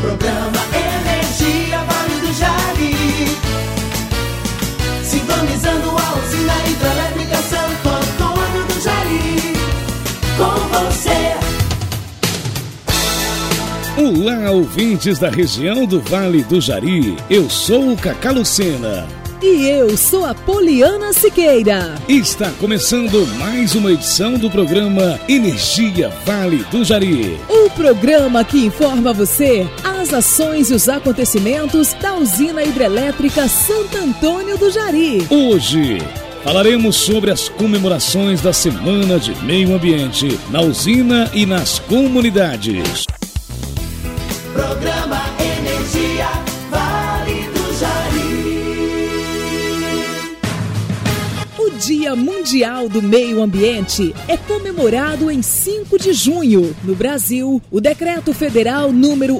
Programa Energia Vale do Jari. Sintonizando a usina hidrelétrica Santo Antônio do Jari. Com você. Olá, ouvintes da região do Vale do Jari. Eu sou o Cacá Lucena. E eu sou a Poliana Siqueira. Está começando mais uma edição do programa Energia Vale do Jari. O programa que informa você as ações e os acontecimentos da usina hidrelétrica Santo Antônio do Jari. Hoje falaremos sobre as comemorações da Semana de Meio Ambiente na usina e nas comunidades. Programa Energia Vale do Jari. O Dia Mundial do Meio Ambiente é comemorado em 5 de junho. No Brasil, o Decreto Federal número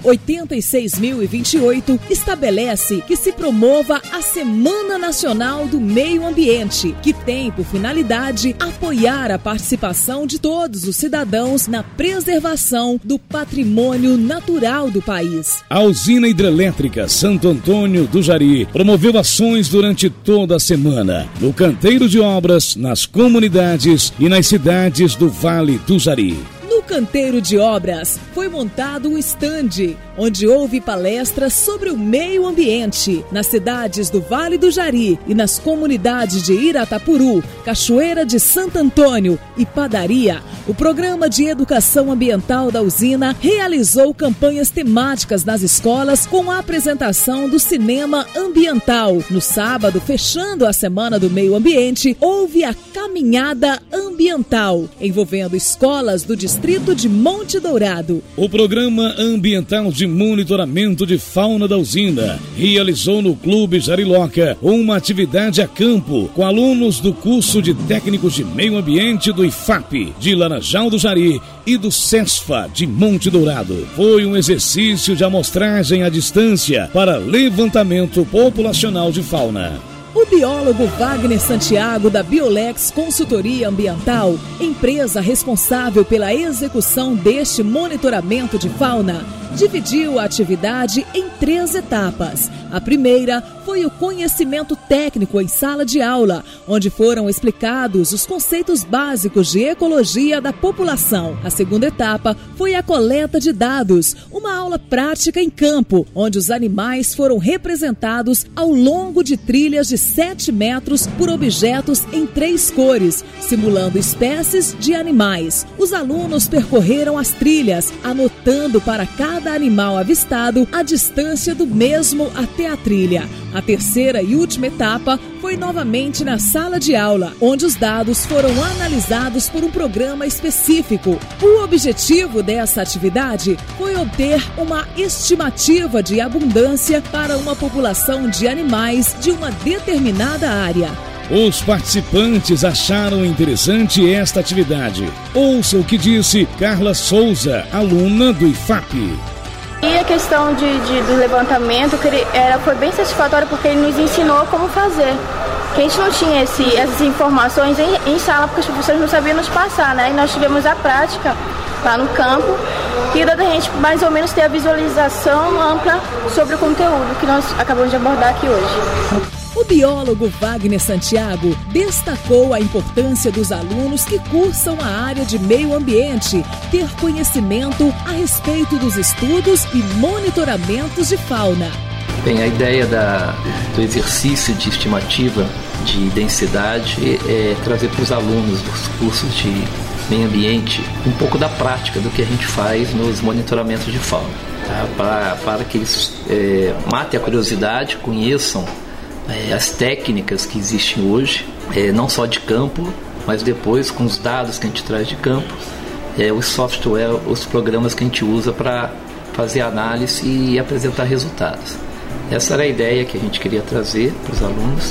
86.028 estabelece que se promova a Semana Nacional do Meio Ambiente, que tem por finalidade apoiar a participação de todos os cidadãos na preservação do patrimônio natural do país. A usina hidrelétrica Santo Antônio do Jari promoveu ações durante toda a semana, no canteiro de obras, nas comunidades e nas cidades do Vale do Jari. No canteiro de obras foi montado um estande, onde houve palestras sobre o meio ambiente. Nas cidades do Vale do Jari e nas comunidades de Iratapuru, Cachoeira de Santo Antônio e Padaria, o Programa de Educação Ambiental da usina realizou campanhas temáticas nas escolas com a apresentação do cinema ambiental. No sábado, fechando a Semana do Meio Ambiente, houve a Caminhada Ambiental, envolvendo escolas do distrito de Monte Dourado. O Programa Ambiental de Monitoramento de Fauna da usina realizou no Clube Jariloca uma atividade a campo com alunos do curso de Técnicos de Meio Ambiente do IFAP de Laranjal do Jari e do CESFA de Monte Dourado. Foi um exercício de amostragem à distância para levantamento populacional de fauna. O biólogo Wagner Santiago, da Biolex Consultoria Ambiental, empresa responsável pela execução deste monitoramento de fauna, dividiu a atividade em 3 etapas. A primeira foi o conhecimento técnico em sala de aula, onde foram explicados os conceitos básicos de ecologia da população. A segunda etapa foi a coleta de dados, uma aula prática em campo, onde os animais foram representados ao longo de trilhas de 7 metros por objetos em 3 cores, simulando espécies de animais. Os alunos percorreram as trilhas, anotando para cada animal avistado a distância do mesmo até a trilha. A terceira e última etapa foi novamente na sala de aula, onde os dados foram analisados por um programa específico. O objetivo dessa atividade foi obter uma estimativa de abundância para uma população de animais de uma determinada área. Os participantes acharam interessante esta atividade. Ouça o que disse Carla Souza, aluna do IFAP. E a questão do levantamento foi bem satisfatória porque ele nos ensinou como fazer. Que a gente não tinha essas informações em sala porque os professores não sabiam nos passar, né? E nós tivemos a prática lá no campo e da gente mais ou menos ter a visualização ampla sobre o conteúdo que nós acabamos de abordar aqui hoje. O biólogo Wagner Santiago destacou a importância dos alunos que cursam a área de meio ambiente ter conhecimento a respeito dos estudos e monitoramentos de fauna. Bem, a ideia do exercício de estimativa de densidade é trazer para os alunos dos cursos de meio ambiente um pouco da prática do que a gente faz nos monitoramentos de fauna, tá? Para que eles matem a curiosidade, conheçam as técnicas que existem hoje, não só de campo, mas depois com os dados que a gente traz de campo, os software, os programas que a gente usa para fazer análise e apresentar resultados. Essa era a ideia que a gente queria trazer para os alunos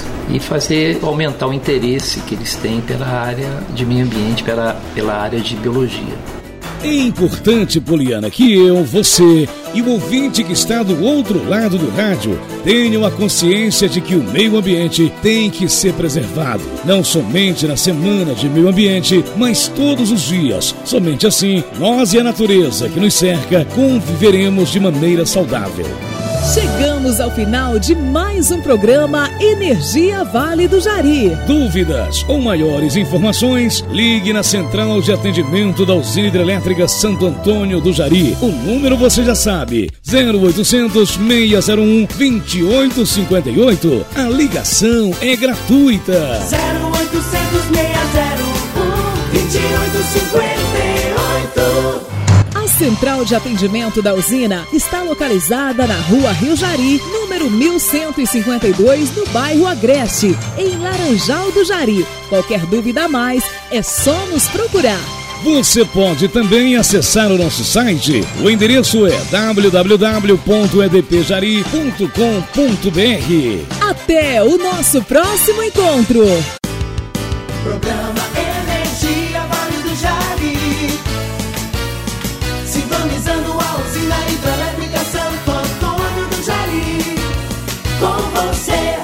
e aumentar o interesse que eles têm pela área de meio ambiente, pela área de biologia. É importante, Poliana, que eu, você e o ouvinte que está do outro lado do rádio tenham a consciência de que o meio ambiente tem que ser preservado. Não somente na semana de meio ambiente, mas todos os dias. Somente assim, nós e a natureza que nos cerca conviveremos de maneira saudável. Chegamos ao final de mais um programa Energia Vale do Jari. Dúvidas ou maiores informações, ligue na Central de Atendimento da Usina Hidrelétrica Santo Antônio do Jari. O número você já sabe, 0800 601 2858. A ligação é gratuita. 0800 601 2858. A Central de Atendimento da usina está localizada na Rua Rio Jari, número 1152, no bairro Agreste, em Laranjal do Jari. Qualquer dúvida a mais, é só nos procurar. Você pode também acessar o nosso site. O endereço é www.edpjari.com.br. Até o nosso próximo encontro. Programa Energia Vale do Jari. Sintonizando a usina hidrelétrica Santo Antônio do Jari. Com você.